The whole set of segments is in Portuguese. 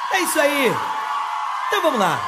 É isso aí. Então vamos lá.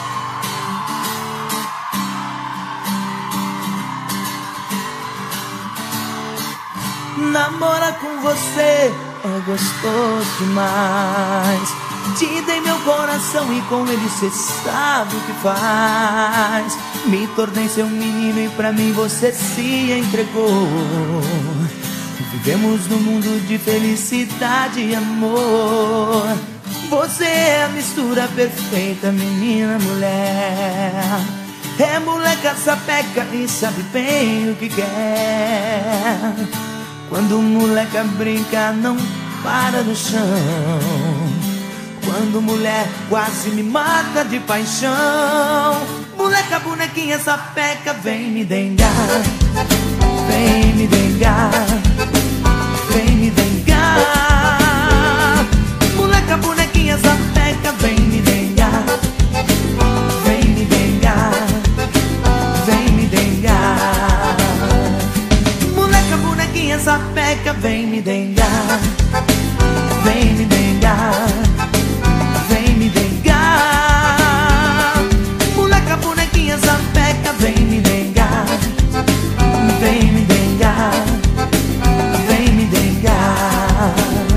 Namorar com você é gostoso demais. Te dei meu coração e com ele cê sabe o que faz. Me tornei seu menino e pra mim você se entregou. Vivemos num mundo de felicidade e amor. Você é a mistura perfeita, menina, mulher. É moleca sapeca e sabe bem o que quer. Quando moleca brinca não para no chão. Quando mulher quase me mata de paixão. Moleca, bonequinha, sapeca, vem me dengar. Vem me dengar. Vem me dengar. Moleca, bonequinha, sapeca, vem me dengar. Vem me dengar. Vem me dengar. Moleca, bonequinha, sapeca, vem me dengar. Vem me dengar. Vem me dengar. Moleca, bonequinha, sapeca, vem me dengar. Vem me dengar. Vem me dengar.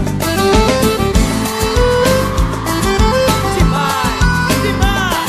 Demais, demais.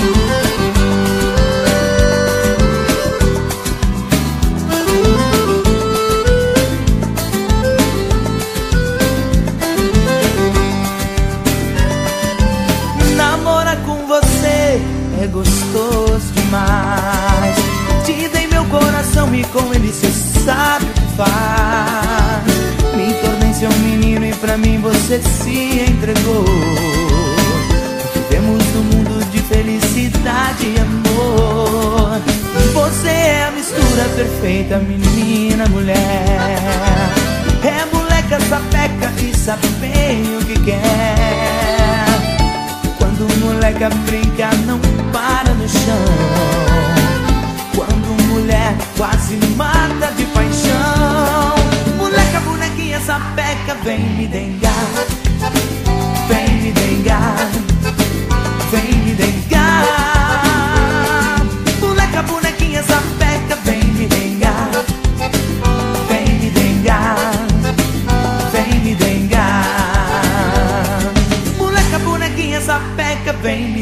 Namorar com você é gostoso demais. Te dei meu coração e com ele cê sabe o que faz. Me tornei seu menino e pra mim você se entregou. Vivemos num mundo de felicidade e amor. Você é a mistura perfeita, menina, mulher. É moleca sapeca e sabe bem o que quer. Quando moleca brinca não para no chão. Quando mulher quase me mata de paixão. Moleca, bonequinha, sapeca, vem me dengar. Vem me dengar. Vem me dengar. Moleca, bonequinha, sapeca, vem me dengar. Vem me dengar. Vem me dengar. Moleca, bonequinha, sapeca, vem